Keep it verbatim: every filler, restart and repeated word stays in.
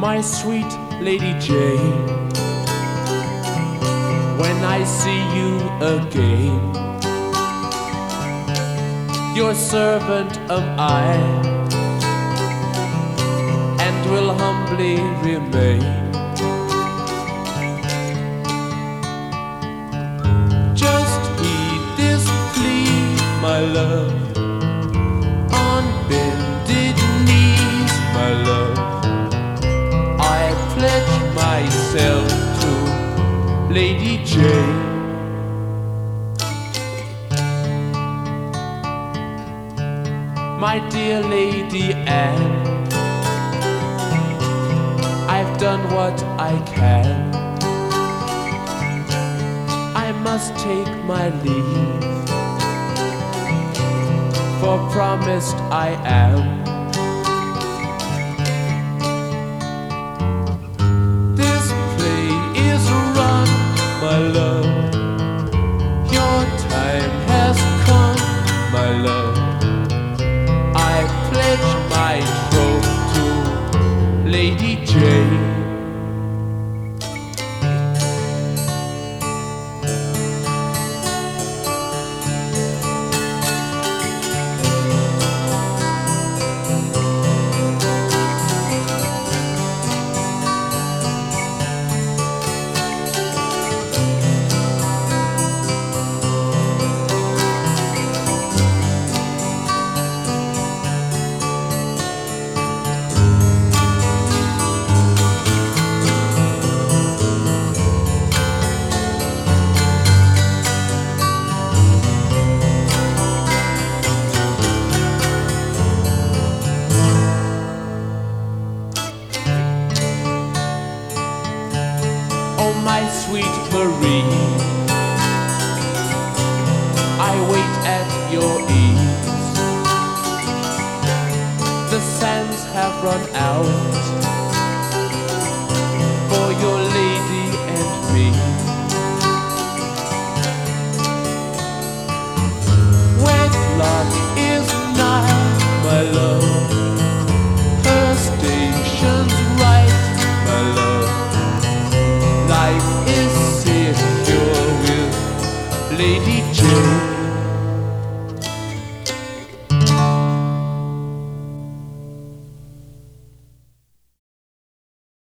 my sweet Lady Jane, when I see you again, your servant am I, and will humbly remain. Just heed this plea, my love, on bended knees, my love, I pledge myself to Lady Jane. My dear Lady Anne, I've done what I can. I must take my leave, for promised I am. This play is run, my love, your time has come, my love. I pledge my troth to Lady Jane. Oh, my sweet Marie, I wait at your ease. The sands have run out for your lady and me. Wedlock is nigh, my love, her station's right, my love. Life is secure with Lady Jane.